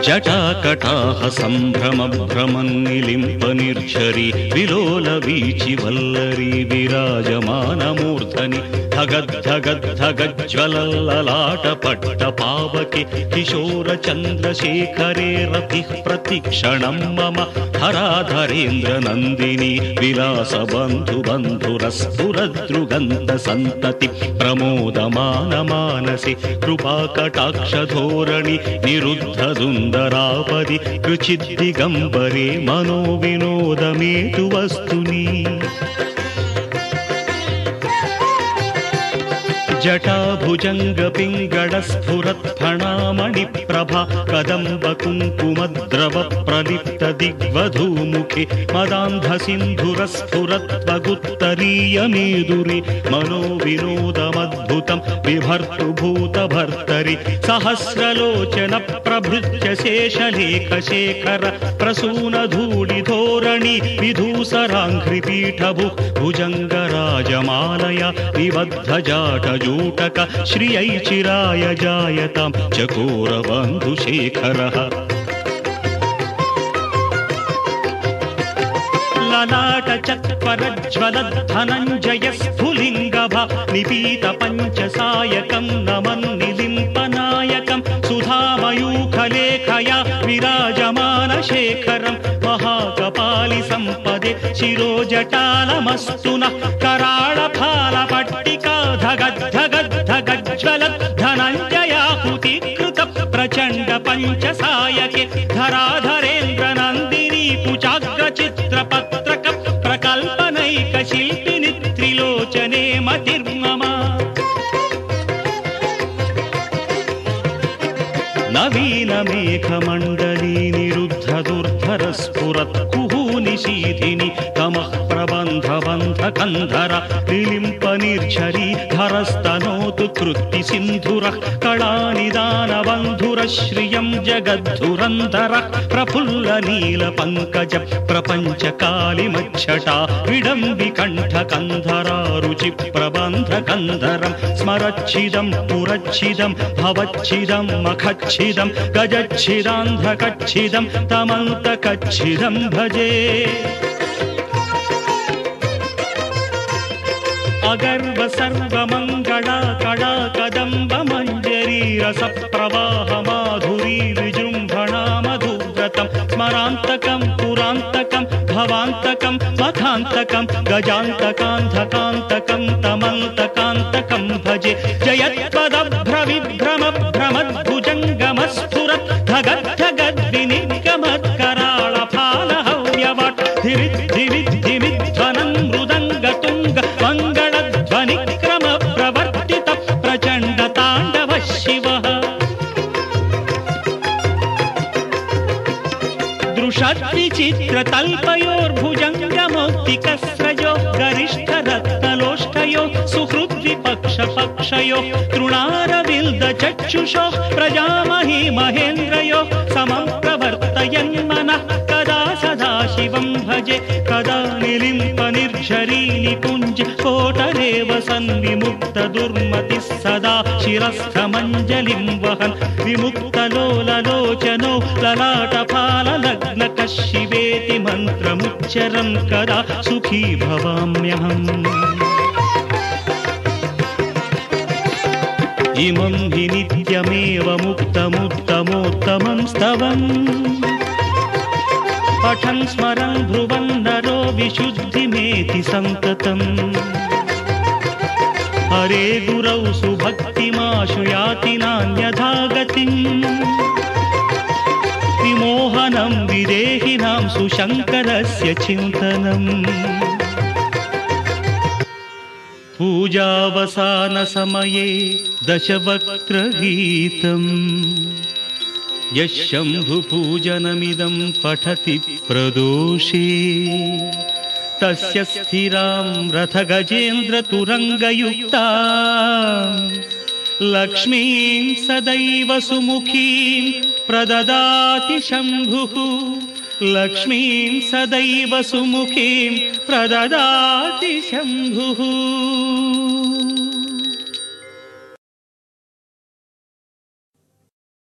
जटाकटाह सम्भ्रमभ्रमन्निलिम्पनिर्झरी विलोलवीचि वल्लरी विराजमानमूर्धनि धगद्धगद्धगज्ज्वलल्ललाटपट्टपावके किशोरचन्द्रशेखरे रतिः प्रतिक्षणं मम हराधरेन्द्रनन्दिनी विलासबन्धुबन्धुरस्फुरद्रुगन्धसन्तति प्रमोदमानमानसे कृपाकटाक्षधोरणि निरुद्धदुन्दरापदि कृचिद्दिगम्बरे मनोविनोदमेतु वस्तुनि जटाभुजङ्गपिङ्गळस्फुरत्फणामणिप्रभा कदम्बकुङ्कुमद्रवप्रलिप्तदिग्वधूमुखे मदान्धसिन्धुरस्फुरत्वगुत्तरीयमेदुरे मनोविनोदमद्भुतं बिभर्तुभूतभर्तरि सहस्रलोचनप्रभृत्य शेषलेखशेखर प्रसूनधूलिधोरणि विधूसराङ्घ्रिपीठभुः भुजङ्गराजमालया निबद्धजाटजूटक श्रियै चिराय जायतां चकोरबन्धुशेखरः ललाटचत्वरज्वलद्धनञ्जयस्फुलिङ्गभा निपीतपञ्चसायकं नमन्निलिम्पनायकं सुधामयूखलेखया विराजमानशेखरं महाकपालिसम्पदे शिरोजटालमस्तु नः कराळफालपट्टिका धगद्धगद्धगज्ज्वलद्धनञ्जयाहुतिकृत प्रचण्ड पञ्चसायके धराधरेन्द्रनन्दिनी कुचाग्रचित्रपत्रक प्रकल्पनैकशिल्पिनि त्रिलोचने मतिर्मम नवीनमेघमण्डली निरुद्धदुर्धरस्फुरत् कुहूनिशीधिनि तमः प्रबन्धबन्धकन्धर निलिम्पनिर्झरी धरस्तनोतु कृत्तिसिन्धुरः कलानिदानबन्धुरश्रियं जगद्धुरन्धरः प्रफुल्लनीलपङ्कज प्रपञ्चकालिमच्छटा विडम्बिकण्ठकन्धरा रुचिप्रबन्धकन्धरं स्मरच्छिदं पुरच्छिदं भवच्छिदं मखच्छिदं गजच्छिदान्धकच्छिदं तमन्तकच्छिदं भजे अगर्व सर्वमङ्गला कड़ा कदम्ब मञ्जरी रसप्रवाह माधुरी विजृम्भणा मधुव्रतं स्मरान्तकं पुरान्तकं भवान्तकं मखान्तकं गजान्तकान्धकान्तकं तमन्तकान्तकं भजे जयत्पदभ्रविभ्रमभ्रमद्भुजङ्गमस्फुरत् धगद्धगद्विनिगमत्कराळफालहव्यवट् धिरिद्धिविद्धिमिध्वनं मृदङ्गतुङ्ग मङ्गलध्वनिक्रम प्रवर्तित प्रचण्डताण्डव शिवः दृशद्विचित्रतल्पयोर्भुजङ्गमौक्तिकस्रजो गरिष्ठरत्नलोष्टयो सुहृद्विपक्षपक्षयो तृणारविल्दचक्षुषो प्रजामहि महेन्द्रयो समं प्रवर्तयन्मनः कदा सदा शिवं भजे कदा निलिम्पनिर्झरी निकुञ्ज कोटरेव सन्विमुक्तदुर्मतिः सदा शिरस्थमञ्जलिं वहन् विमुक्तलोललोचनो ललाटफाललग्नकः शिवेति मन्त्रमुच्चरन् कदा सुखी भवाम्यहम् इमं हि नित्यमेव मुक्तमुत्तमोत्तमं स्तवम् पठन् स्मरन् ब्रुवन् नरो विशुद्धिमेति सन्ततम् हरे गुरौ सुभक्तिमाशु याति नान्यथा गतिम् विमोहनं विदेहिनां सुशङ्करस्य चिन्तनम् पूजावसानसमये दशवक्त्रगीतम् यः शम्भुपूजनमिदं पठति प्रदोषे तस्य स्थिरां रथगजेन्द्रतुरङ्गयुक्तां लक्ष्मीं सदैव सुमुखीं प्रददाति शम्भुः लक्ष्मीं सदैव सुमुखीं प्रददाति शम्भुः।